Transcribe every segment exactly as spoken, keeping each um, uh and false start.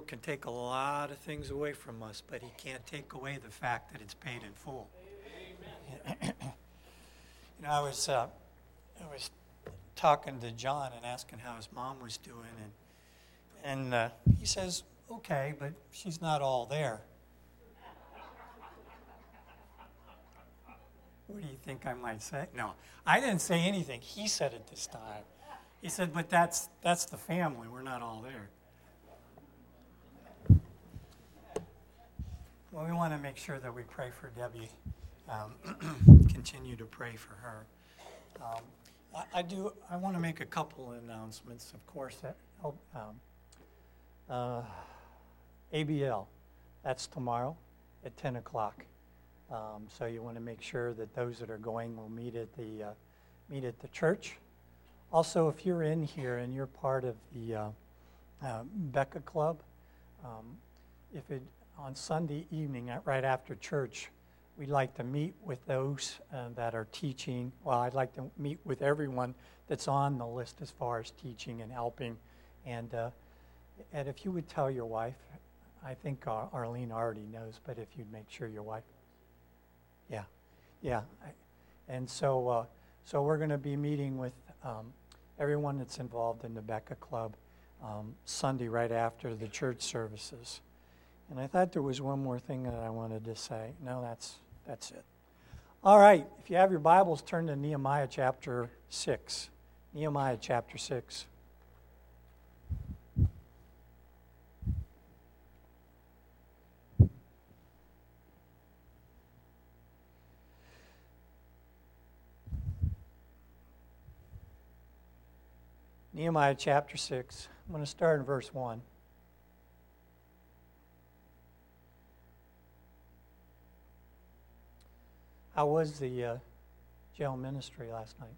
can take a lot of things away from us, but he can't take away the fact that it's paid in full. you know, I was uh, I was talking to John and asking how his mom was doing, and and uh, he says, "Okay, but she's not all there." What do you think I might say? No, I didn't say anything. He said it this time. He said, "But that's that's the family. We're not all there." Well, we want to make sure that we pray for Debbie. Um, continue to pray for her. Um, I, I do. I want to make a couple of announcements. Of course, that, um, uh, A B L. That's tomorrow at ten o'clock. Um, so you want to make sure that those that are going will meet at the uh, meet at the church. Also, if you're in here and you're part of the uh, uh, Becca Club, um, if it on Sunday evening, at, right after church, we'd like to meet with those uh, that are teaching. Well, I'd like to meet with everyone that's on the list as far as teaching and helping. And uh, and if you would tell your wife, I think Ar- Arlene already knows, but if you'd make sure your wife. Yeah, yeah. I, and so uh, so we're going to be meeting with um, everyone that's involved in the Becca Club um, Sunday right after the church services. And I thought there was one more thing that I wanted to say. No, that's that's it. All right. If you have your Bibles, turn to Nehemiah chapter six. Nehemiah chapter six. Nehemiah chapter six. I'm going to start in verse one. How was the uh, jail ministry last night?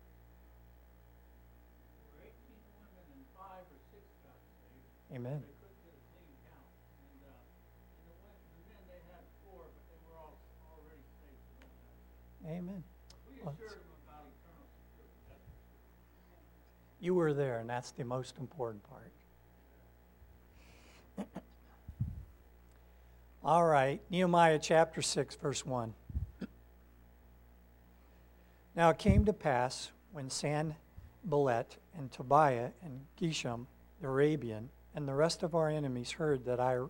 eighteen women and five or six got saved. Amen. They couldn't get a clean count. And, uh, and the, women, the men, they had four, but they were all already saved. So Amen. we Well, assured them about eternal security. That's for sure. you were there, and that's the most important part. All right, Nehemiah chapter six, verse one. Now it came to pass when Sanballat and Tobiah and Geshem the Arabian and the rest of our enemies heard that I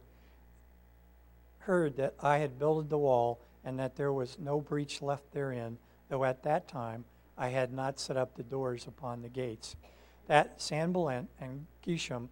heard that I had builded the wall and that there was no breach left therein, though at that time I had not set up the doors upon the gates, that Sanballat and Geshem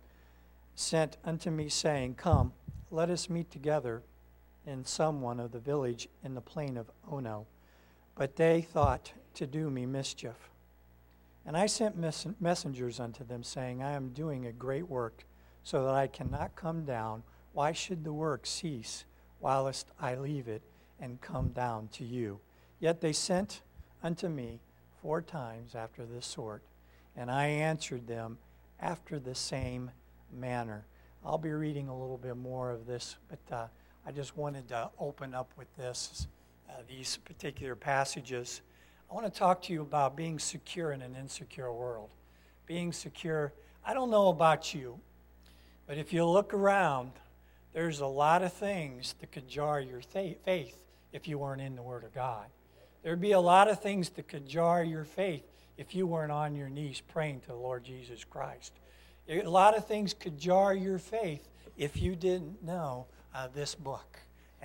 sent unto me, saying, Come, let us meet together in some one of the village in the plain of Ono. But they thought to do me mischief. And I sent mess- messengers unto them, saying, I am doing a great work, so that I cannot come down. Why should the work cease, whilst I leave it, and come down to you? Yet they sent unto me four times after this sort, and I answered them after the same manner. I'll be reading a little bit more of this, but uh, I just wanted to open up with this. Uh, these particular passages. I want to talk to you about being secure in an insecure world. Being secure, I don't know about you, but if you look around, there's a lot of things that could jar your faith if you weren't in the Word of God. There'd be a lot of things that could jar your faith if you weren't on your knees praying to the Lord Jesus Christ. A lot of things could jar your faith if you didn't know uh, this book.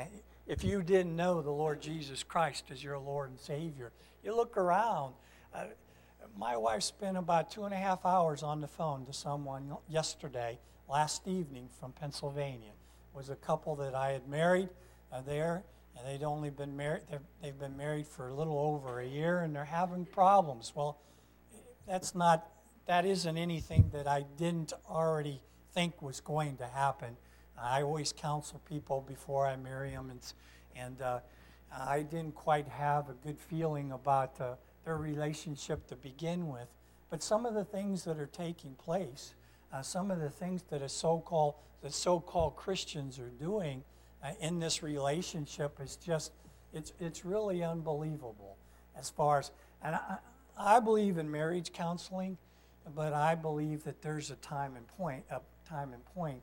If you didn't know the Lord Jesus Christ as your Lord and Savior. You look around. Uh, my wife spent about two and a half hours on the phone to someone yesterday, last evening from Pennsylvania. It was a couple that I had married uh, there, and they'd only been married. They've been married for a little over a year, and they're having problems. Well, that's not. That isn't anything that I didn't already think was going to happen. I always counsel people before I marry them, and, and uh, I didn't quite have a good feeling about uh, their relationship to begin with. But some of the things that are taking place, uh, some of the things that a so-called the so-called Christians are doing uh, in this relationship is just it's it's really unbelievable. As far as and I, I believe in marriage counseling, but I believe that there's a time and point a time and point.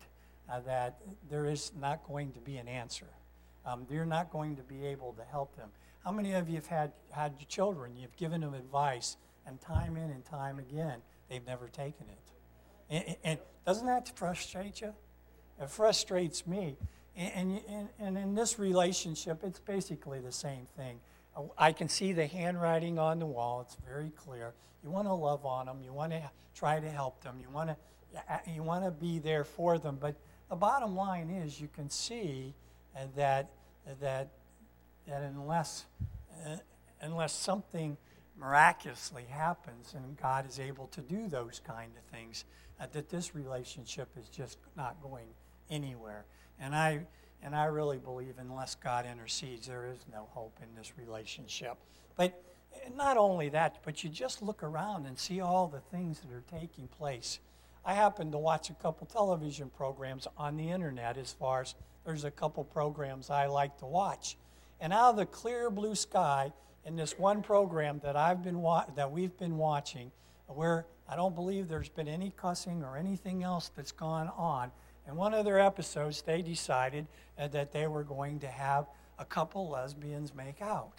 uh, that there is not going to be an answer. Um, you're not going to be able to help them. How many of you have had, had children, you've given them advice, and time in and time again, they've never taken it? And, and doesn't that frustrate you? It frustrates me. And, and, and in this relationship, it's basically the same thing. I can see the handwriting on the wall. It's very clear. You want to love on them. You want to try to help them. You want to, you want to be there for them. But the bottom line is you can see that, that, that unless, uh, unless something miraculously happens and God is able to do those kind of things, uh, that this relationship is just not going anywhere. And I and I really believe unless God intercedes, there is no hope in this relationship. But not only that, but you just look around and see all the things that are taking place. I happen to watch a couple television programs on the internet as far as there's a couple programs I like to watch. And out of the clear blue sky, in this one program that I've been wa- that we've been watching, where I don't believe there's been any cussing or anything else that's gone on, in one of their episodes, they decided uh, that they were going to have a couple lesbians make out.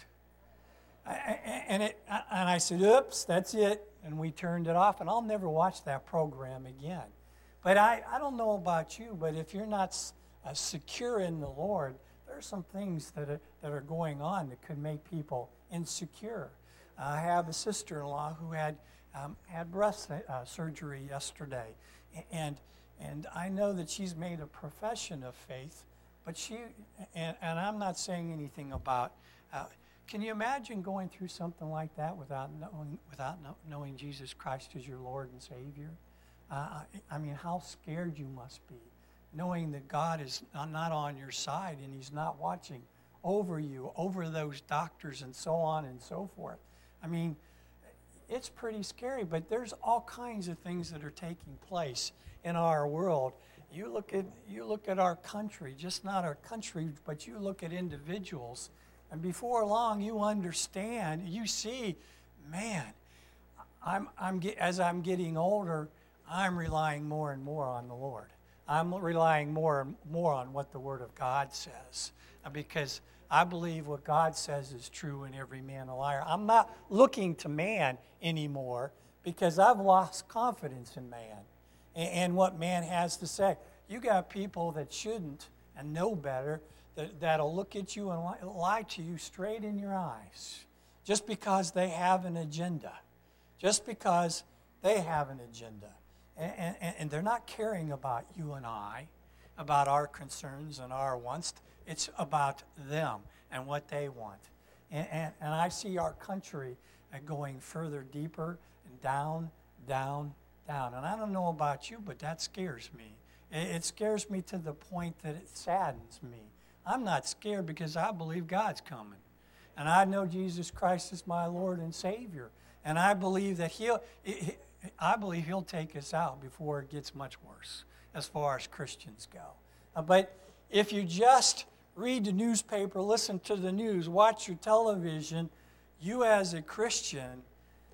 I, I, and, it, and I said, oops, that's it. And we turned it off, and I'll never watch that program again. But I, I don't know about you, but if you're not uh, secure in the Lord, there are some things that are, that are going on that could make people insecure. Uh, I have a sister-in-law who had, um, had breast uh, surgery yesterday, and And I know that she's made a profession of faith, but she, and, and I'm not saying anything about, uh, can you imagine going through something like that without knowing, without knowing Jesus Christ as your Lord and Savior? Uh, I mean, how scared you must be, knowing that God is not on your side and He's not watching over you, over those doctors and so on and so forth. I mean, it's pretty scary, but there's all kinds of things that are taking place in our world. You look at you look at our country, just not our country, but you look at individuals, and before long you understand, you see, man, I'm I'm as I'm getting older, I'm relying more and more on the Lord. I'm relying more and more on what the Word of God says, because I believe what God says is true and every man a liar. I'm not looking to man anymore because I've lost confidence in man and what man has to say. You got people that shouldn't and know better that, that'll look at you and lie to you straight in your eyes just because they have an agenda. Just because they have an agenda. And, and, and they're not caring about you and I, about our concerns and our wants. It's about them and what they want. And, and, and I see our country going further deeper and down, down, down. And I don't know about you, but that scares me. It, it scares me to the point that it saddens me. I'm not scared because I believe God's coming. And I know Jesus Christ is my Lord and Savior. And I believe that He'll, he, I believe He'll take us out before it gets much worse as far as Christians go. Uh, but if you just read the newspaper, listen to the news, watch your television, you as a Christian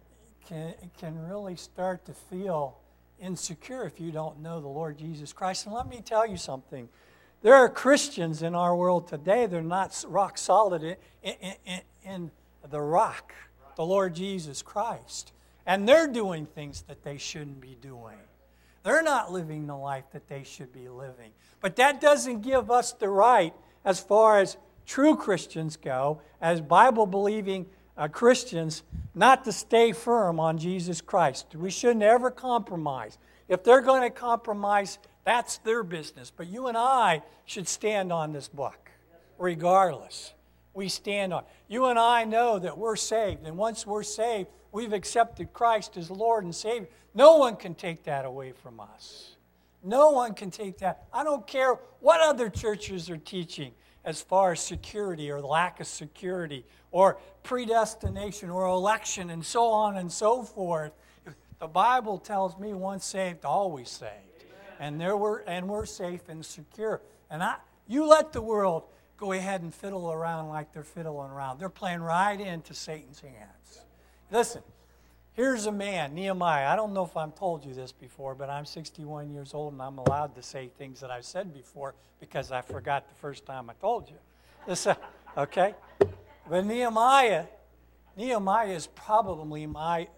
can, can really start to feel insecure if you don't know the Lord Jesus Christ. And let me tell you something. There are Christians in our world today that are not rock solid in, in, in, in the rock, the Lord Jesus Christ. And they're doing things that they shouldn't be doing. They're not living the life that they should be living. But that doesn't give us the right, as far as true Christians go, as Bible-believing uh, Christians, not to stay firm on Jesus Christ. We shouldn't ever compromise. If they're going to compromise, that's their business. But you and I should stand on this book, regardless. We stand on. You and I know that we're saved, and once we're saved, we've accepted Christ as Lord and Savior. No one can take that away from us. No one can take that. I don't care what other churches are teaching as far as security or lack of security or predestination or election and so on and so forth. The Bible tells me once saved, always saved. And there we're, and we're safe and secure. And I, you let the world go ahead and fiddle around like they're fiddling around. They're playing right into Satan's hands. Listen, Here's a man, Nehemiah. I don't know if I've told you this before, but I'm sixty-one years old, and I'm allowed to say things that I've said before because I forgot the first time I told you. This, uh, okay? But Nehemiah, Nehemiah is probably my,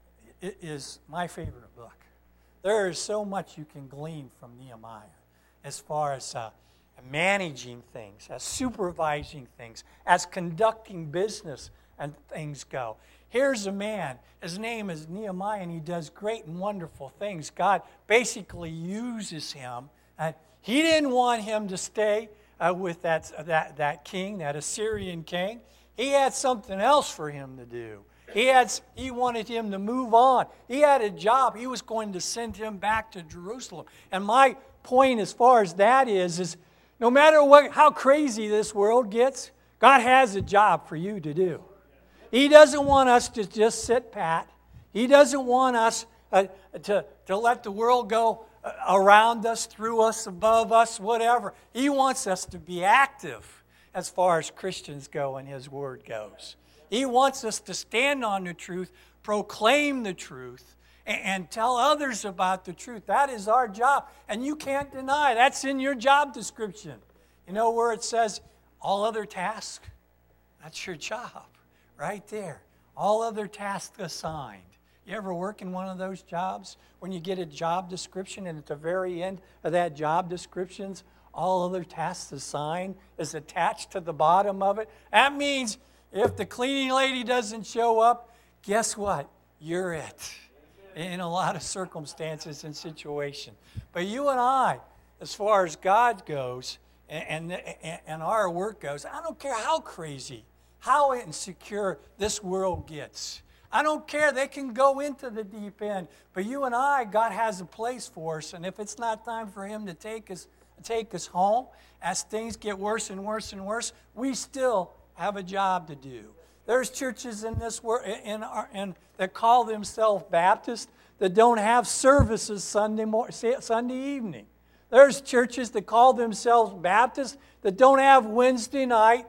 is my favorite book. There is so much you can glean from Nehemiah as far as uh, managing things, as supervising things, as conducting business and things go. Here's a man, his name is Nehemiah, and he does great and wonderful things. God basically uses him. Uh, he didn't want him to stay uh, with that, that, that king, that Assyrian king. He had something else for him to do. He, had, he wanted him to move on. He had a job. He was going to send him back to Jerusalem. And my point as far as that is, is no matter what, how crazy this world gets, God has a job for you to do. He doesn't want us to just sit pat. He doesn't want us uh, to, to let the world go uh, around us, through us, above us, whatever. He wants us to be active as far as Christians go and His Word goes. He wants us to stand on the truth, proclaim the truth, and, and tell others about the truth. That is our job, and you can't deny. That's in your job description. You know where it says, all other tasks? That's your job. Right there. All other tasks assigned. You ever work in one of those jobs when you get a job description and at the very end of that job descriptions, all other tasks assigned is attached to the bottom of it? That means if the cleaning lady doesn't show up, guess what? You're it. In a lot of circumstances and situations. But you and I, as far as God goes and, and, and our work goes, I don't care how crazy, how insecure this world gets. I don't care. They can go into the deep end. But you and I, God has a place for us. And if it's not time for Him to take us, take us home, as things get worse and worse and worse, we still have a job to do. There's churches in this world in our, in, that call themselves Baptist that don't have services Sunday mor- Sunday evening. There's churches that call themselves Baptist that don't have Wednesday night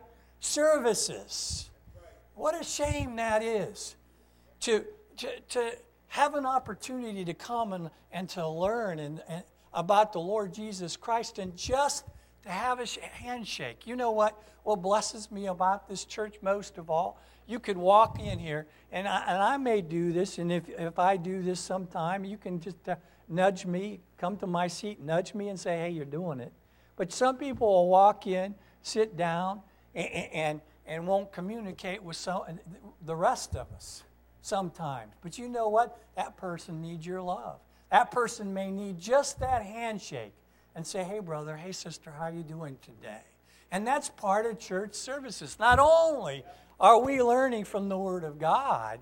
services. What a shame that is. To, to, to have an opportunity to come and, and to learn and, and about the Lord Jesus Christ and just to have a handshake. You know what? What blesses me about this church most of all? You could walk in here, and I, and I may do this, and if, if I do this sometime, you can just uh, nudge me, come to my seat, nudge me and say, hey, you're doing it. But some people will walk in, sit down, and, and, and won't communicate with some, the rest of us sometimes. But you know what? That person needs your love. That person may need just that handshake and say, hey, brother, hey, sister, how are you doing today? And that's part of church services. Not only are we learning from the Word of God,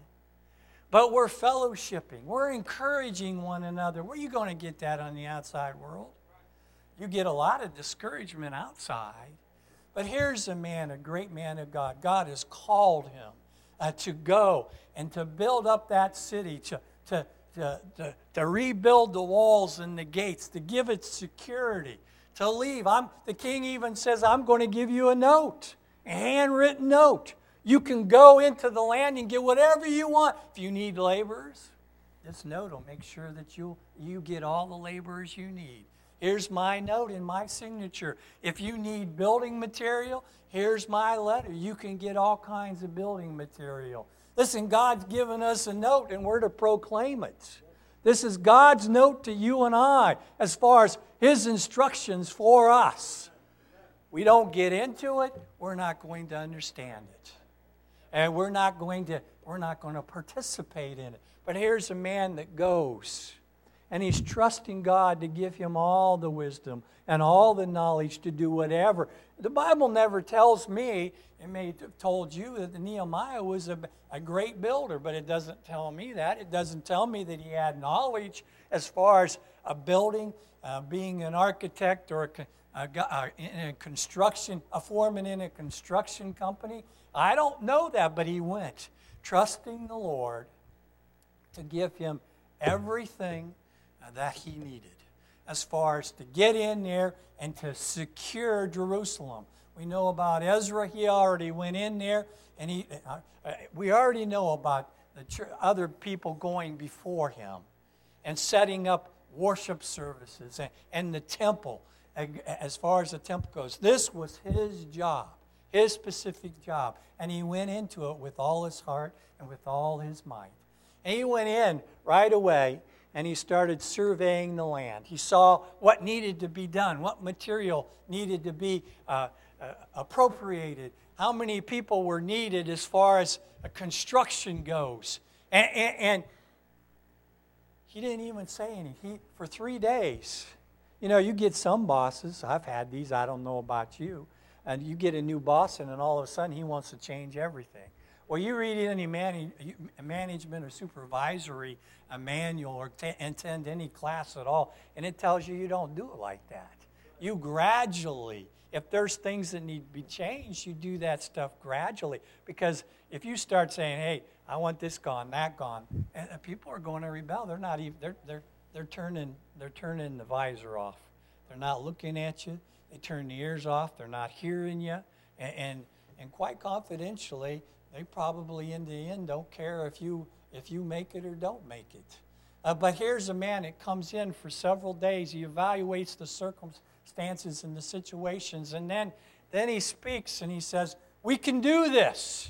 but we're fellowshipping. We're encouraging one another. Where are you going to get that on the outside world? You get a lot of discouragement outside. But here's a man, a great man of God. God has called him uh, to go and to build up that city, to, to, to, to, to rebuild the walls and the gates, to give it security, to leave. I'm, the king even says, I'm going to give you a note, a handwritten note. You can go into the land and get whatever you want. If you need laborers, this note will make sure that you you get all the laborers you need. Here's my note and my signature. If you need building material, here's my letter. You can get all kinds of building material. Listen, God's given us a note, and we're to proclaim it. This is God's note to you and I as far as His instructions for us. We don't get into it, we're not going to understand it. And we're not going to, we're not going to participate in it. But here's a man that goes, and he's trusting God to give him all the wisdom and all the knowledge to do whatever. The Bible never tells me, it may have told you that Nehemiah was a, a great builder, but it doesn't tell me that. It doesn't tell me that he had knowledge as far as a building, uh, being an architect or a, a, a, in a construction, a foreman in a construction company. I don't know that, but he went, trusting the Lord to give him everything that he needed as far as to get in there and to secure Jerusalem. We know about Ezra. He already went in there, and he. Uh, we already know about the ch- other people going before him and setting up worship services and, and the temple, as far as the temple goes. This was his job, his specific job. And he went into it with all his heart and with all his might. And he went in right away and he started surveying the land. He saw what needed to be done, what material needed to be uh, uh, appropriated, how many people were needed as far as a construction goes. And, and, and he didn't even say anything. He, for three days, you know, you get some bosses, I've had these, I don't know about you, and you get a new boss and then all of a sudden he wants to change everything. Well, you read any man, management or supervisory a manual or t- attend any class at all, and it tells you you don't do it like that. You gradually, if there's things that need to be changed, you do that stuff gradually. Because if you start saying, hey, I want this gone, that gone, and people are going to rebel. They're not even, they're, they're, they're, turning, they're turning the visor off. They're not looking at you. They turn the ears off. They're not hearing you. And, and, and quite confidentially, they probably in the end don't care if you if you make it or don't make it. Uh, but here's a man that comes in for several days. He evaluates the circumstances and the situations, and then, then he speaks and he says, we can do this.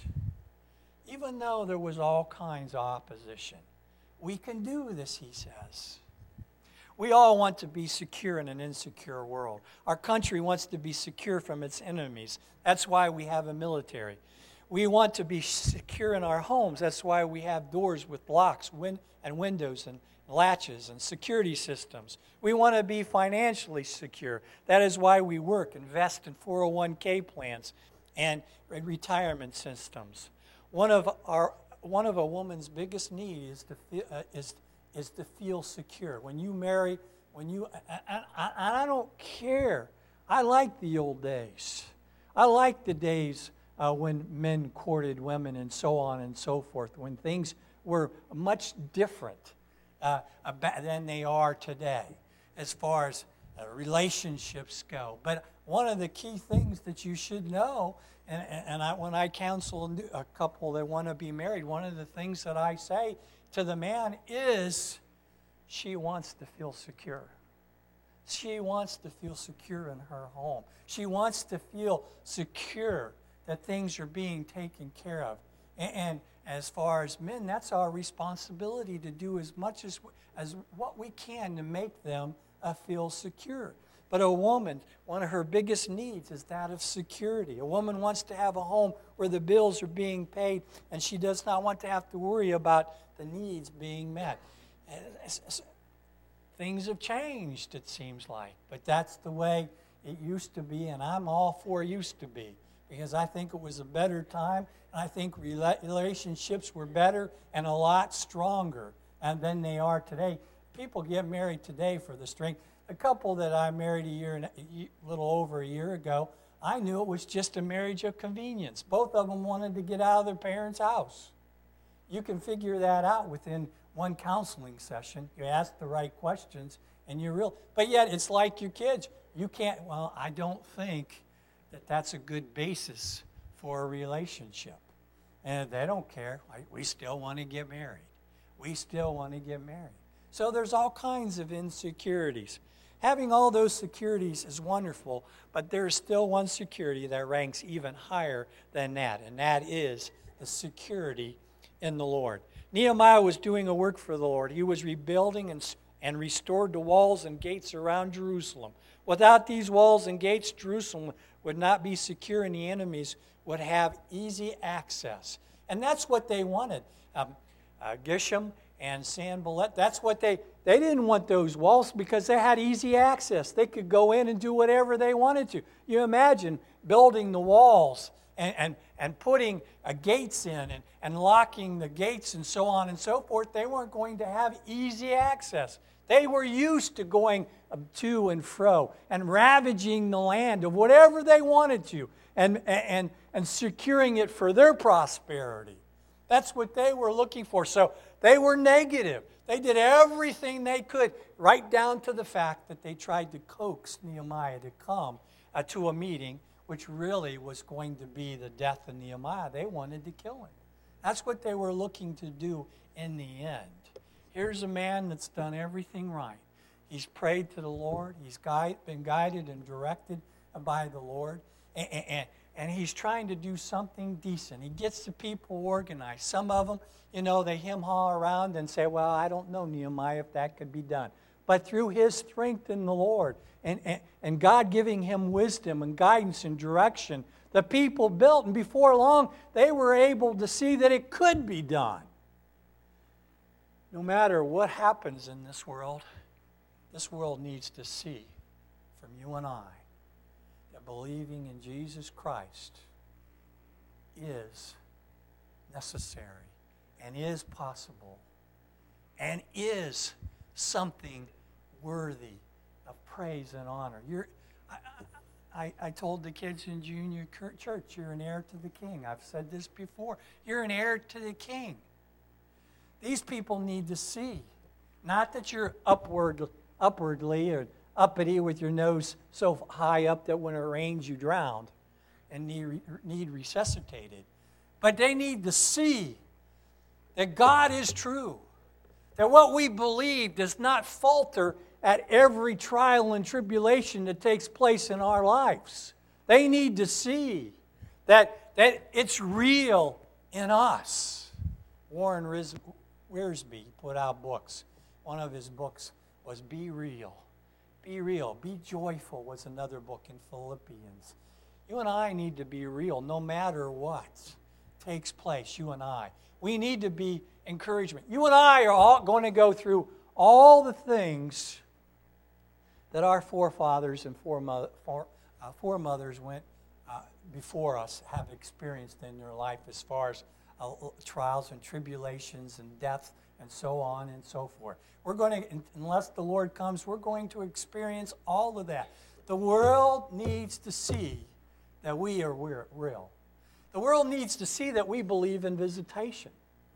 Even though there was all kinds of opposition. We can do this, he says. We all want to be secure in an insecure world. Our country wants to be secure from its enemies. That's why we have a military. We want to be secure in our homes. That's why we have doors with locks win- and windows and latches and security systems. We want to be financially secure. That is why we work, invest in four oh one k plans and retirement systems. One of our one of a woman's biggest needs is to feel, uh, is is to feel secure. When you marry, when you and I, I, I don't care. I like the old days. I like the days Uh, when men courted women and so on and so forth, when things were much different uh, than they are today as far as uh, relationships go. But one of the key things that you should know, and, and I, when I counsel a couple that want to be married, one of the things that I say to the man is, she wants to feel secure. She wants to feel secure in her home. She wants to feel secure that things are being taken care of. And, and as far as men, that's our responsibility to do as much as, as what we can to make them uh, feel secure. But a woman, one of her biggest needs is that of security. A woman wants to have a home where the bills are being paid, and she does not want to have to worry about the needs being met. Things have changed, it seems like, but that's the way it used to be, and I'm all for used to be. Because I think it was a better time, and I think relationships were better and a lot stronger than they are today. People get married today for the strength. A couple that I married a year and a little over a year ago, I knew it was just a marriage of convenience. Both of them wanted to get out of their parents' house. You can figure that out within one counseling session. You ask the right questions, and you're real. But yet, it's like your kids. You can't, well, I don't think that that's a good basis for a relationship. And they don't care. We still want to get married. We still want to get married. So there's all kinds of insecurities. Having all those securities is wonderful, but there's still one security that ranks even higher than that, and that is the security in the Lord. Nehemiah was doing a work for the Lord. He was rebuilding and, and restored the walls and gates around Jerusalem. Without these walls and gates, Jerusalem would not be secure, and the enemies would have easy access. And that's what they wanted. Um, uh, Geshem and Sanballat, that's what they, they didn't want those walls because they had easy access. They could go in and do whatever they wanted to. You imagine building the walls and, and, and putting uh, gates in and, and locking the gates and so on and so forth. They weren't going to have easy access. They were used to going to and fro and ravaging the land of whatever they wanted to and, and, and securing it for their prosperity. That's what they were looking for. So they were negative. They did everything they could, right down to the fact that they tried to coax Nehemiah to come uh, to a meeting, which really was going to be the death of Nehemiah. They wanted to kill him. That's what they were looking to do in the end. Here's a man that's done everything right. He's prayed to the Lord. He's guide, been guided and directed by the Lord. And, and, and he's trying to do something decent. He gets the people organized. Some of them, you know, they hem-haw around and say, well, I don't know, Nehemiah, if that could be done. But through his strength in the Lord and, and, and God giving him wisdom and guidance and direction, the people built. And before long, they were able to see that it could be done. No matter what happens in this world, this world needs to see from you and I that believing in Jesus Christ is necessary and is possible and is something worthy of praise and honor. You're, I, I, I told the kids in junior church, you're an heir to the king. I've said this before. You're an heir to the king. These people need to see, not that you're upward, upwardly or uppity with your nose so high up that when it rains you drown and need, need resuscitated, but they need to see that God is true, that what we believe does not falter at every trial and tribulation that takes place in our lives. They need to see that, that it's real in us. Warren Riz- Wiersbe put out books. One of his books was Be Real. Be real. Be joyful was another book in Philippians. You and I need to be real no matter what takes place, you and I. We need to be encouragement. You and I are all going to go through all the things that our forefathers and foremother, fore, uh, foremothers went uh, before us have experienced in their life as far as uh, trials and tribulations and death and so on and so forth. We're going to, unless the Lord comes, we're going to experience all of that. The world needs to see that we are real. The world needs to see that we believe in visitation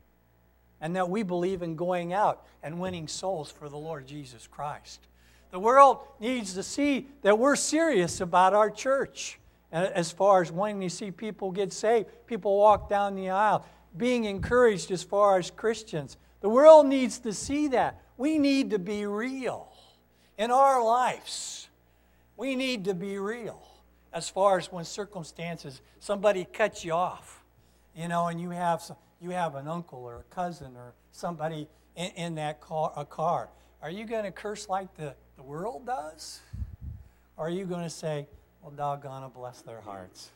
and that we believe in going out and winning souls for the Lord Jesus Christ. The world needs to see that we're serious about our church as far as wanting to see people get saved, people walk down the aisle, being encouraged as far as Christians. The world needs to see that. We need to be real in our lives. We need to be real as far as when circumstances, somebody cuts you off, you know, and you have some, you have an uncle or a cousin or somebody in, in that car, a car. Are you going to curse like the, the world does? Or are you going to say, well, doggone it, bless their hearts?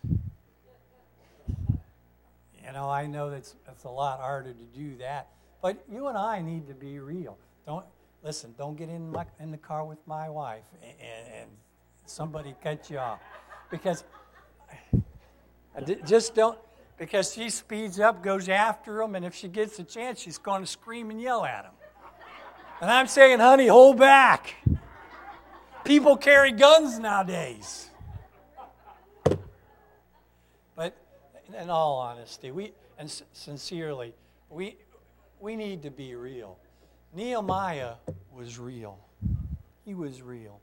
You know, I know that's, that's a lot harder to do that. But you and I need to be real. Don't listen, don't get in, my, in the car with my wife and, and somebody cut you off. Because I just don't, because she speeds up, goes after them, and if she gets a chance, she's going to scream and yell at them. And I'm saying, honey, hold back. People carry guns nowadays. But in all honesty, we and sincerely, we we need to be real. Nehemiah was real. He was real.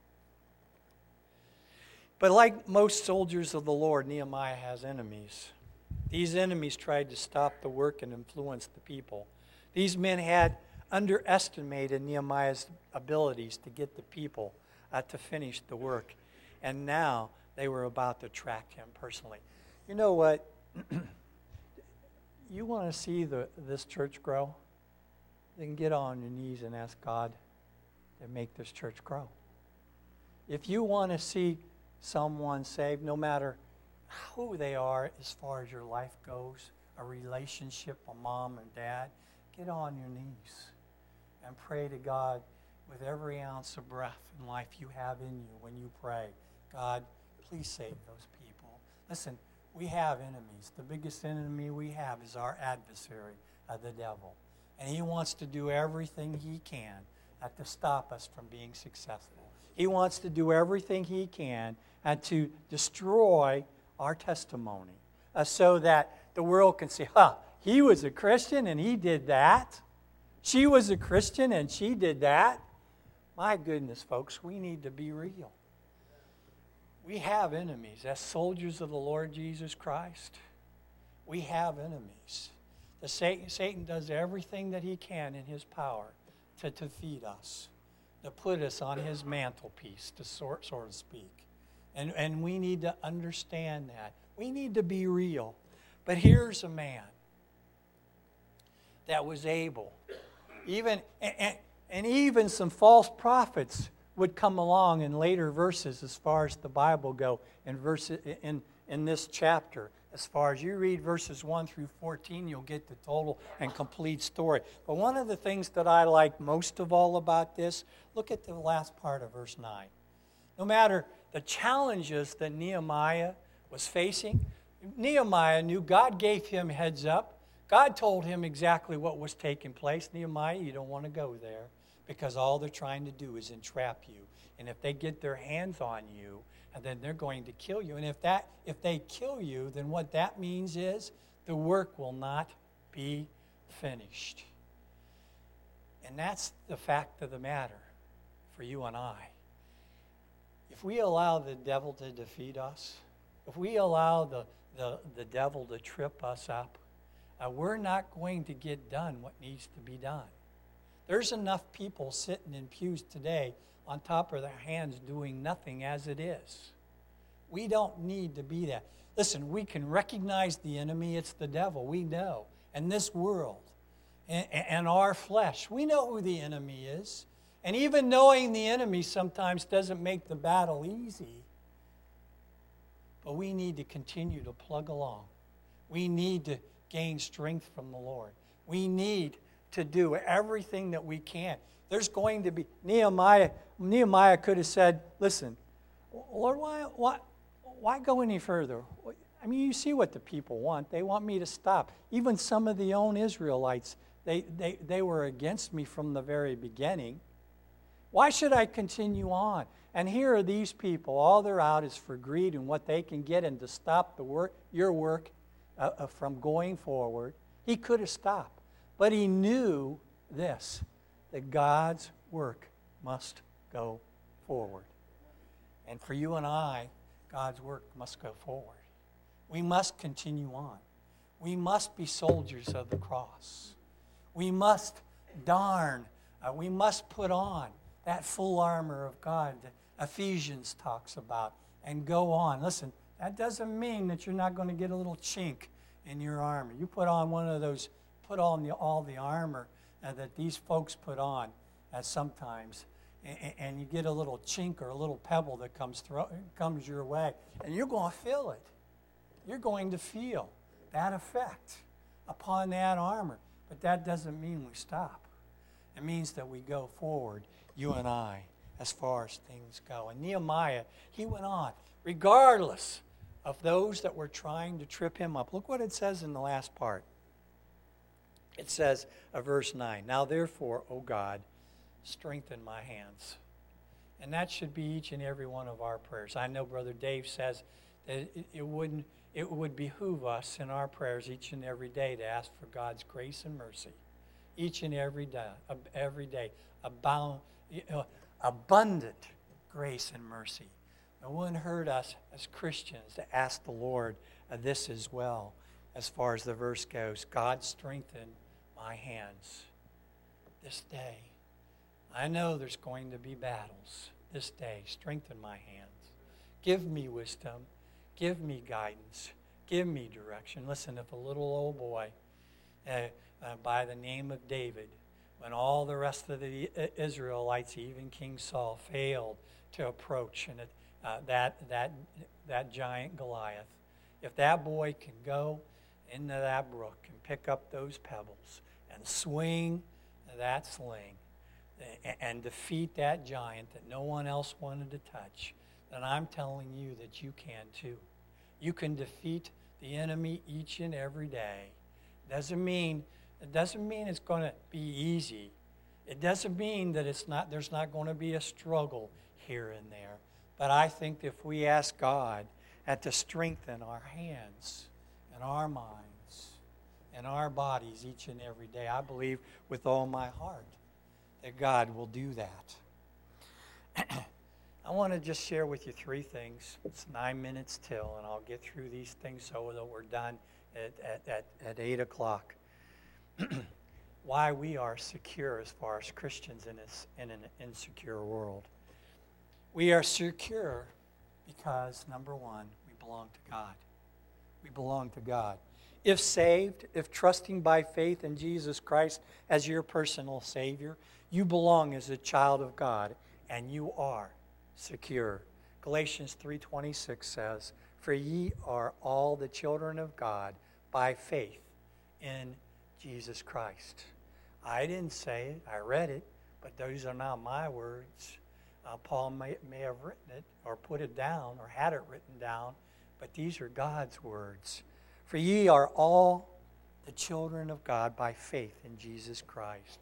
But like most soldiers of the Lord, Nehemiah has enemies. These enemies tried to stop the work and influence the people. These men had underestimated Nehemiah's abilities to get the people uh, to finish the work. And now they were about to track him personally. You know what? You want to see the, this church grow? Then get on your knees and ask God to make this church grow. If you want to see someone saved, no matter who they are as far as your life goes, a relationship, a mom and dad, get on your knees and pray to God with every ounce of breath and life you have in you when you pray. God, please save those people. Listen, we have enemies. The biggest enemy we have is our adversary, uh, the devil. And he wants to do everything he can uh, to stop us from being successful. He wants to do everything he can uh, to destroy our testimony uh, so that the world can see, huh, he was a Christian and he did that. She was a Christian and she did that. My goodness, folks, we need to be real. We have enemies. As soldiers of the Lord Jesus Christ, we have enemies. The Satan, Satan does everything that he can in his power to defeat us, to put us on his mantelpiece, to sort, so to speak. And, and we need to understand that. We need to be real. But here's a man that was able, even and, and even some false prophets would come along in later verses as far as the Bible go in verses in, in this chapter. As far as you read verses one through fourteen, you'll get the total and complete story. But one of the things that I like most of all about this, look at the last part of verse nine. No matter the challenges that Nehemiah was facing, Nehemiah knew God gave him heads up. God told him exactly what was taking place. Nehemiah, you don't want to go there because all they're trying to do is entrap you. And if they get their hands on you, and then they're going to kill you. And if that, if they kill you, then what that means is the work will not be finished. And that's the fact of the matter for you and I. If we allow the devil to defeat us, if we allow the, the, the devil to trip us up, uh, we're not going to get done what needs to be done. There's enough people sitting in pews today on top of their hands doing nothing as it is. We don't need to be that. Listen, we can recognize the enemy. It's the devil. We know. And this world and, and our flesh. We know who the enemy is. And even knowing the enemy sometimes doesn't make the battle easy. But we need to continue to plug along. We need to gain strength from the Lord. We need to do everything that we can. There's going to be, Nehemiah, Nehemiah could have said, listen, Lord, why, why, why go any further? I mean, you see what the people want. They want me to stop. Even some of the own Israelites, they, they, they were against me from the very beginning. Why should I continue on? And here are these people. All they're out is for greed and what they can get and to stop the work, your work uh, uh, from going forward. He could have stopped. But he knew this, that God's work must go forward. And for you and I, God's work must go forward. We must continue on. We must be soldiers of the cross. We must darn, uh, we must put on that full armor of God that Ephesians talks about and go on. Listen, that doesn't mean that you're not going to get a little chink in your armor. You put on one of those, put on the, all the armor uh, that these folks put on uh, sometimes, and, and you get a little chink or a little pebble that comes through, comes your way, and you're going to feel it. You're going to feel that effect upon that armor. But that doesn't mean we stop. It means that we go forward, you and I, as far as things go. And Nehemiah, he went on, regardless of those that were trying to trip him up. Look what it says in the last part. It says, uh, verse nine, now therefore, O God, strengthen my hands. And that should be each and every one of our prayers. I know Brother Dave says that it, it wouldn't, it would behoove us in our prayers each and every day to ask for God's grace and mercy. Each and every day, every day, abound, you know, abundant grace and mercy. It wouldn't hurt us as Christians to ask the Lord uh, this as well, as far as the verse goes. God, strengthen my hands this day. I know there's going to be battles this day. Strengthen my hands. Give me wisdom. Give me guidance. Give me direction. Listen, if a little old boy uh, uh, by the name of David, when all the rest of the Israelites, even King Saul, failed to approach and uh, that that that giant Goliath, if that boy can go into that brook and pick up those pebbles and swing that sling and defeat that giant that no one else wanted to touch, then I'm telling you that you can too. You can defeat the enemy each and every day. Doesn't mean it doesn't mean it's going to be easy. It doesn't mean that it's not there's not going to be a struggle here and there. But I think if we ask God at to strengthen our hands and our minds and our bodies each and every day, I believe with all my heart that God will do that. I want to just share with you three things. It's nine minutes till, and I'll get through these things so that we're done at, at, at, at eight o'clock. why we are secure as far as Christians in, this, in an insecure world. We are secure because, number one, we belong to God. We belong to God. If saved, if trusting by faith in Jesus Christ as your personal Savior, you belong as a child of God, and you are secure. Galatians three twenty-six says, "For ye are all the children of God by faith in Jesus Christ." I didn't say it, I read it, but those are not my words. Uh, Paul may, may have written it or put it down or had it written down, but these are God's words. For ye are all the children of God by faith in Jesus Christ.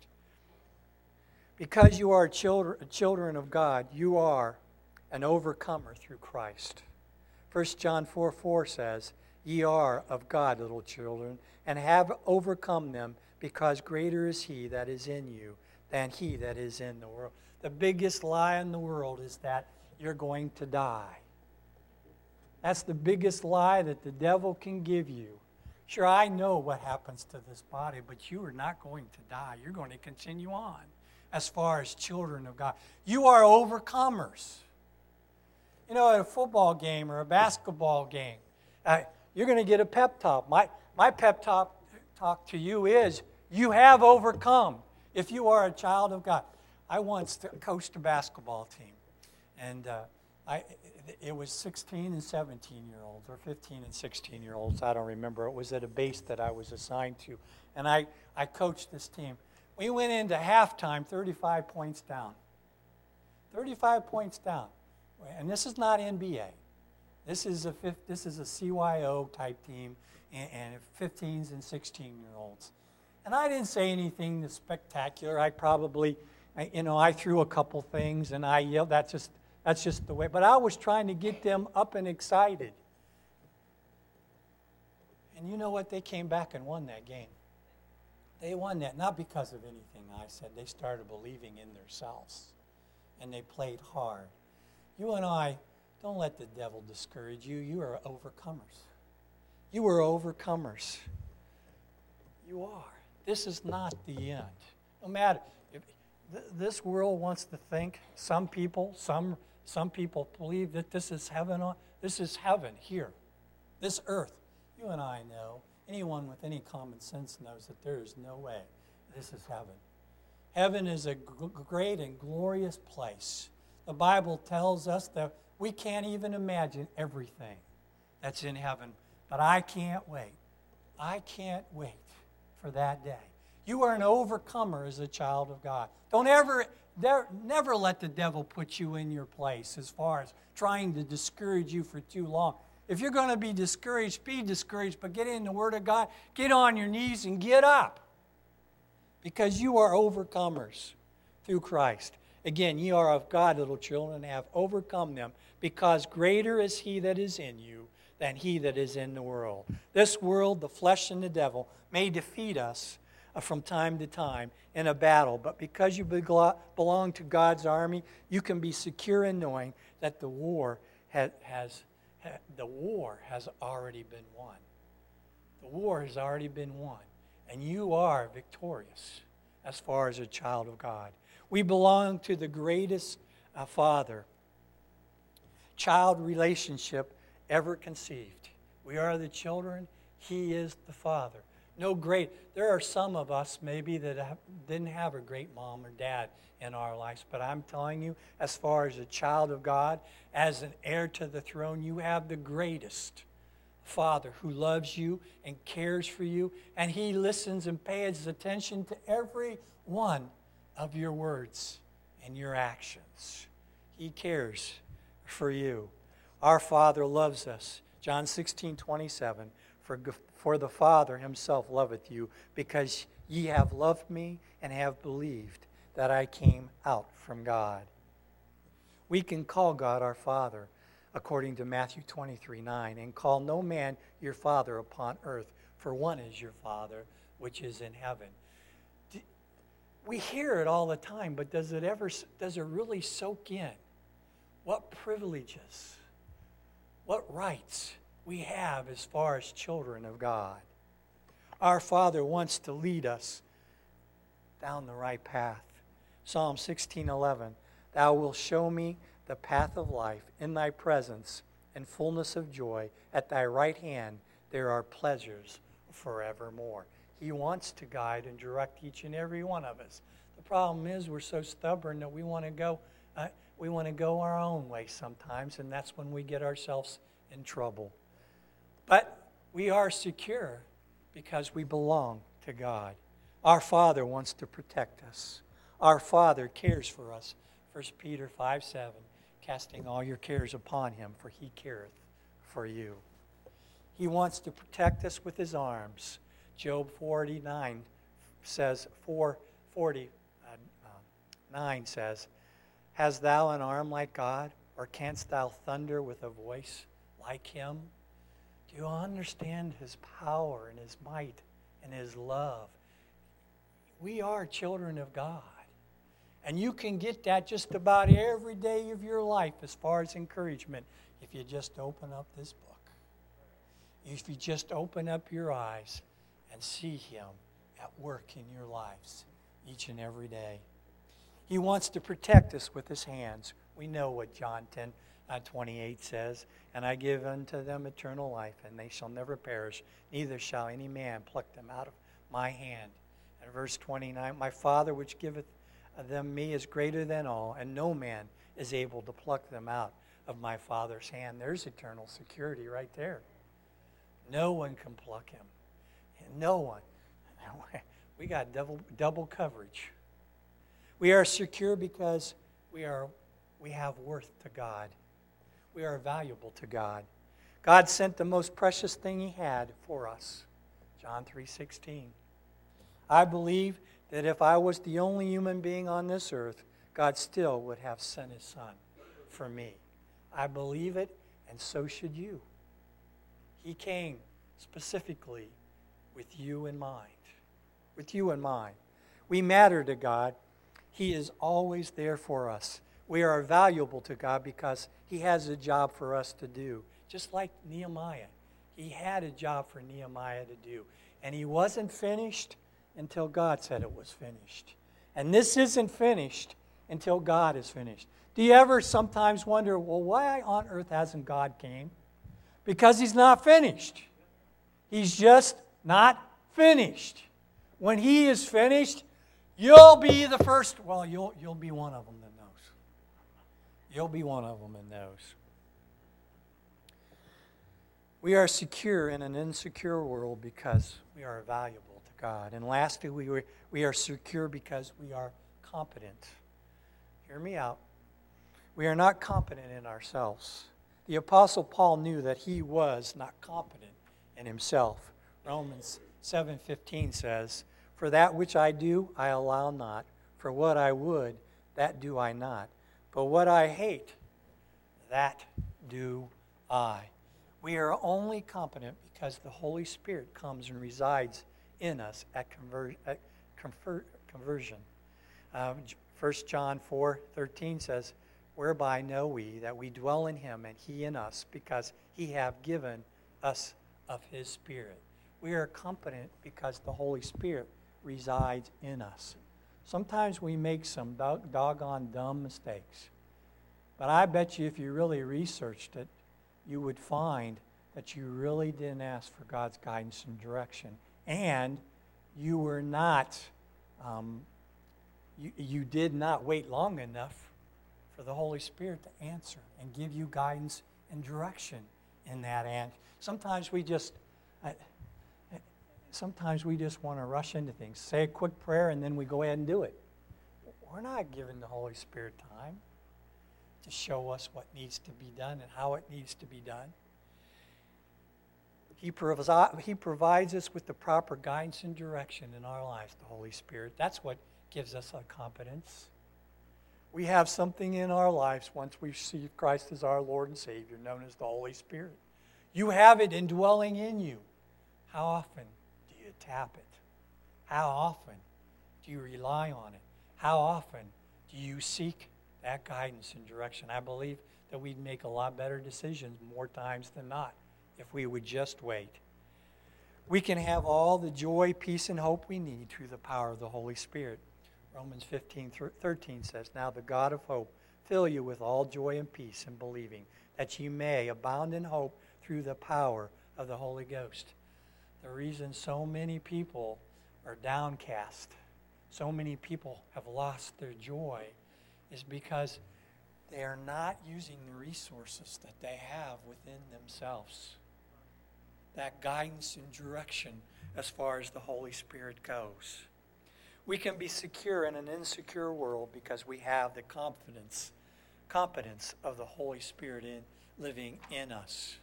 Because you are children, children of God, you are an overcomer through Christ. First John four four says, "Ye are of God, little children, and have overcome them, because greater is he that is in you than he that is in the world." The biggest lie in the world is that you're going to die. That's the biggest lie that the devil can give you. Sure, I know what happens to this body, but you are not going to die. You're going to continue on as far as children of God. You are overcomers. You know, at a football game or a basketball game, uh, you're going to get a pep talk. My, my pep talk, talk to you is, you have overcome if you are a child of God. I once coached a basketball team, and uh, I, it was sixteen and seventeen-year-olds, or fifteen and sixteen-year-olds. I don't remember. It was at a base that I was assigned to, and I, I coached this team. We went into halftime thirty-five points down. thirty-five points down. And this is not N B A. This is a this is a C Y O type team, and, and fifteens and sixteen-year-olds. And I didn't say anything spectacular. I probably, I, you know, I threw a couple things and I yelled. That's just that's just the way. But I was trying to get them up and excited. And you know what? They came back and won that game. They won that not because of anything I said. They started believing in themselves, and they played hard. You and I, don't let the devil discourage you. You are overcomers. You are overcomers. You are. This is not the end. No matter if th- this world wants to think. Some people, some some people believe that this is heaven. On this is heaven here, this earth. You and I know. Anyone with any common sense knows that there is no way this is heaven. Heaven is a g- great and glorious place. The Bible tells us that we can't even imagine everything that's in heaven. But I can't wait. I can't wait for that day. You are an overcomer as a child of God. Don't ever, there, never let the devil put you in your place as far as trying to discourage you for too long. If you're going to be discouraged, be discouraged, but get in the Word of God, get on your knees and get up. Because you are overcomers through Christ. Again, ye are of God, little children, and have overcome them, because greater is he that is in you than he that is in the world. This world, the flesh and the devil, may defeat us from time to time in a battle, but because you belong to God's army, you can be secure in knowing that the war has, has the war has already been won. The war has already been won, and you are victorious as far as a child of God. We belong to the greatest uh, father child relationship ever conceived. We are the children. He is the father. No great. There are some of us maybe that have, didn't have a great mom or dad in our lives, but I'm telling you, as far as a child of God, as an heir to the throne, you have the greatest Father who loves you and cares for you, and he listens and pays attention to every one of your words and your actions. He cares for you. Our Father loves us. John sixteen twenty-seven, for, for the Father himself loveth you, because ye have loved me and have believed that I came out from God. We can call God our Father, according to Matthew twenty-three nine, and call no man your father upon earth, for one is your Father, which is in heaven. We hear it all the time, but does it ever, does it really soak in what privileges, what rights we have as far as children of God? Our Father wants to lead us down the right path. Psalm sixteen eleven, Thou wilt show me the path of life. In thy presence and fullness of joy. At thy right hand there are pleasures forevermore. He wants to guide and direct each and every one of us. The problem is we're so stubborn that we want to go uh, we want to go our own way sometimes, and that's when we get ourselves in trouble. But we are secure because we belong to God. Our Father wants to protect us. Our Father cares for us. First Peter five seven, casting all your cares upon him, for he careth for you. He wants to protect us with his arms. Job forty-nine says, four forty-nine says, Hast thou an arm like God, or canst thou thunder with a voice like him? Do you understand his power and his might and his love? We are children of God. And you can get that just about every day of your life as far as encouragement if you just open up this book. If you just open up your eyes and see him at work in your lives each and every day. He wants to protect us with his hands. We know what John ten twenty-eight says, And I give unto them eternal life, and they shall never perish, neither shall any man pluck them out of my hand. And verse twenty-nine, My Father which giveth them me is greater than all, and no man is able to pluck them out of my Father's hand. There's eternal security right there. No one can pluck him. No one. We got double, double coverage. We are secure because we are we have worth to God. We are valuable to God. God sent the most precious thing he had for us. John three sixteen. I believe that if I was the only human being on this earth, God still would have sent his Son for me. I believe it, and so should you. He came specifically with you in mind. With you in mind. We matter to God. He is always there for us. We are valuable to God because he has a job for us to do. Just like Nehemiah. He had a job for Nehemiah to do. And he wasn't finished until God said it was finished. And this isn't finished until God is finished. Do you ever sometimes wonder, well, why on earth hasn't God came? Because he's not finished. He's just not finished. When he is finished, you'll be the first. Well, you'll you'll be one of them that knows. You'll be one of them that knows. We are secure in an insecure world because we are valuable to God. And lastly, we are, we are secure because we are competent. Hear me out. We are not competent in ourselves. The Apostle Paul knew that he was not competent in himself. Romans seven fifteen says, For that which I do, I allow not. For what I would, that do I not. But what I hate, that do I. We are only competent because the Holy Spirit comes and resides in us at, conver- at conver- conversion. Um, First John four thirteen says, Whereby know we that we dwell in him and he in us, because he hath given us of his Spirit. We are competent because the Holy Spirit resides in us. Sometimes we make some dog- doggone dumb mistakes. But I bet you if you really researched it, you would find that you really didn't ask for God's guidance and direction. And you were not, um, you, you did not wait long enough for the Holy Spirit to answer and give you guidance and direction in that. And sometimes we just, I, sometimes we just want to rush into things. Say a quick prayer and then we go ahead and do it. We're not giving the Holy Spirit time to show us what needs to be done and how it needs to be done. He, provi- he provides us with the proper guidance and direction in our lives, the Holy Spirit. That's what gives us our confidence. We have something in our lives once we receive Christ as our Lord and Savior, known as the Holy Spirit. You have it indwelling in you. How often do you tap it? How often do you rely on it? How often do you seek that guidance and direction? I believe that we'd make a lot better decisions more times than not if we would just wait. We can have all the joy, peace, and hope we need through the power of the Holy Spirit. Romans fifteen thirteen says, "Now the God of hope fill you with all joy and peace in believing, that ye may abound in hope through the power of the Holy Ghost." The reason so many people are downcast, so many people have lost their joy, is because they are not using the resources that they have within themselves. That guidance and direction as far as the Holy Spirit goes. We can be secure in an insecure world because we have the confidence, competence of the Holy Spirit in, living in us.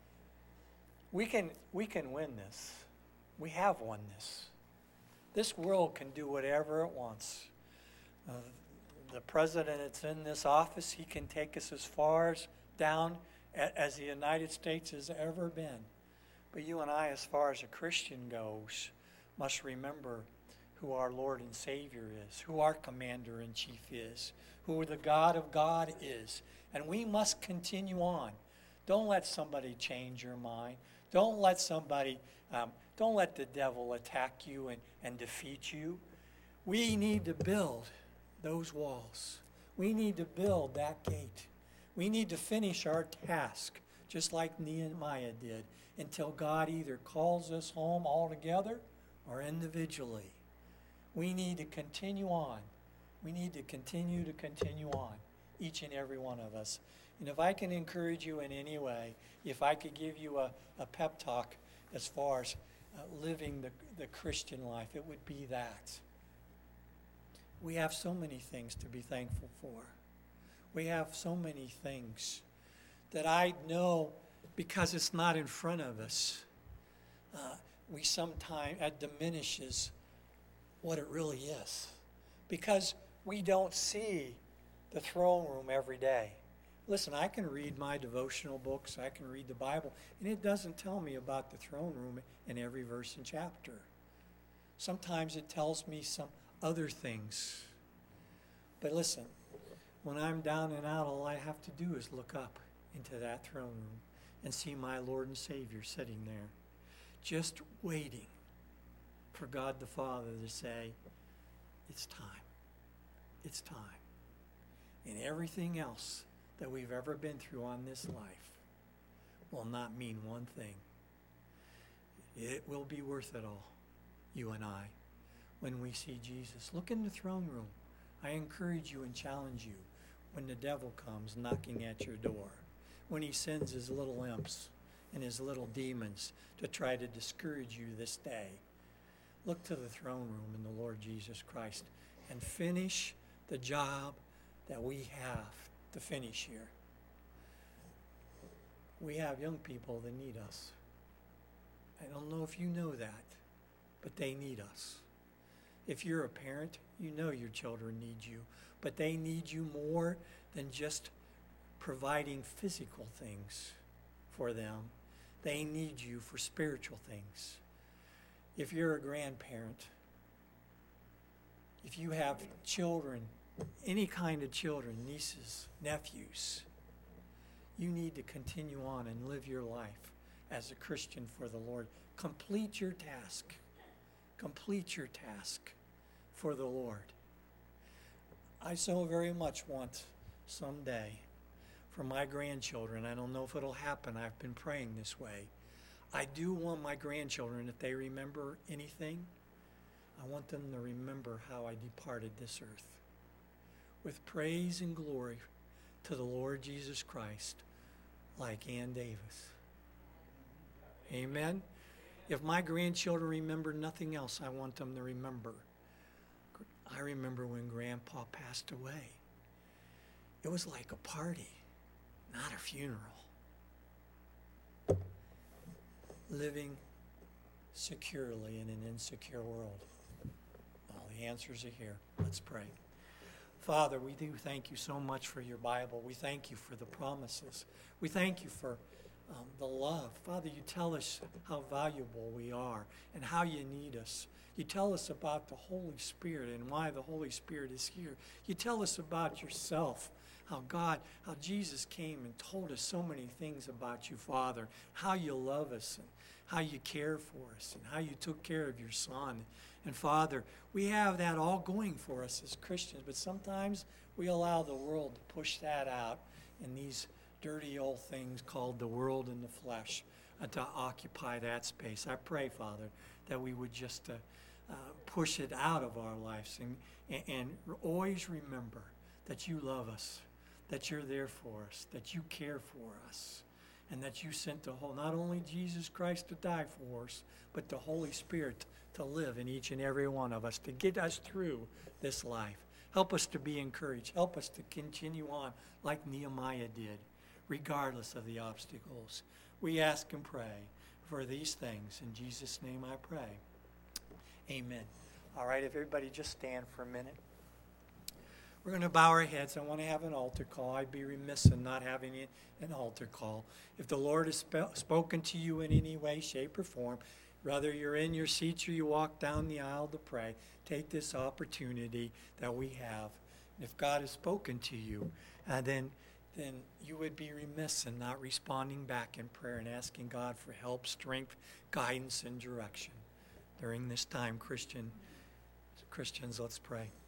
We can, we can win this. We have won this. This world can do whatever it wants. Uh, the president that's in this office, he can take us as far as down as the United States has ever been. But you and I, as far as a Christian goes, must remember who our Lord and Savior is, who our Commander-in-Chief is, who the God of God is. And we must continue on. Don't let somebody change your mind. Don't let somebody, um, don't let the devil attack you and, and defeat you. We need to build those walls. We need to build that gate. We need to finish our task, just like Nehemiah did, until God either calls us home all together or individually. We need to continue on. We need to continue to continue on, each and every one of us. And if I can encourage you in any way, if I could give you a, a pep talk as far as uh, living the, the Christian life, it would be that. We have so many things to be thankful for. We have so many things that I know, because it's not in front of us, uh, we sometimes, it diminishes what it really is. Because we don't see the throne room every day. Listen, I can read my devotional books, I can read the Bible, and it doesn't tell me about the throne room in every verse and chapter. Sometimes it tells me some other things. But listen, when I'm down and out, all I have to do is look up into that throne room and see my Lord and Savior sitting there, just waiting for God the Father to say, it's time. It's time. And everything else that we've ever been through on this life will not mean one thing. It will be worth it all, you and I, when we see Jesus. Look in the throne room. I encourage you and challenge you when the devil comes knocking at your door, when he sends his little imps and his little demons to try to discourage you this day. Look to the throne room in the Lord Jesus Christ and finish the job that we have to finish here. We have young people that need us. I don't know if you know that, but they need us. If you're a parent, you know your children need you, but they need you more than just providing physical things for them. They need you for spiritual things. If you're a grandparent, if you have children, any kind of children, nieces, nephews, you need to continue on and live your life as a Christian for the Lord. Complete your task. Complete your task for the Lord. I so very much want someday for my grandchildren, I don't know if it'll happen, I've been praying this way. I do want my grandchildren, if they remember anything, I want them to remember how I departed this earth with praise and glory to the Lord Jesus Christ, like Ann Davis. Amen? If my grandchildren remember nothing else, I want them to remember. I remember when Grandpa passed away. It was like a party, not a funeral. Living securely in an insecure world. All the answers are here. Let's pray. Father, we do thank you so much for your Bible. We thank you for the promises. We thank you for um, the love. Father, you tell us how valuable we are and how you need us. You tell us about the Holy Spirit and why the Holy Spirit is here. You tell us about yourself, how God, how Jesus came and told us so many things about you, Father, how you love us and how you care for us and how you took care of your Son. And Father, we have that all going for us as Christians, but sometimes we allow the world to push that out in these dirty old things called the world and the flesh uh, to occupy that space. I pray, Father, that we would just uh, uh, push it out of our lives and, and, and always remember that you love us, that you're there for us, that you care for us, and that you sent the whole, not only Jesus Christ to die for us, but the Holy Spirit to live in each and every one of us, to get us through this life. Help us to be encouraged. Help us to continue on like Nehemiah did, regardless of the obstacles. We ask and pray for these things. In Jesus' name I pray. Amen. All right, if everybody just stand for a minute. We're going to bow our heads. I want to have an altar call. I'd be remiss in not having an altar call. If the Lord has sp- spoken to you in any way, shape, or form, whether you're in your seats or you walk down the aisle to pray, take this opportunity that we have. And if God has spoken to you, uh, then, then you would be remiss in not responding back in prayer and asking God for help, strength, guidance, and direction. During this time, Christian, Christians, let's pray.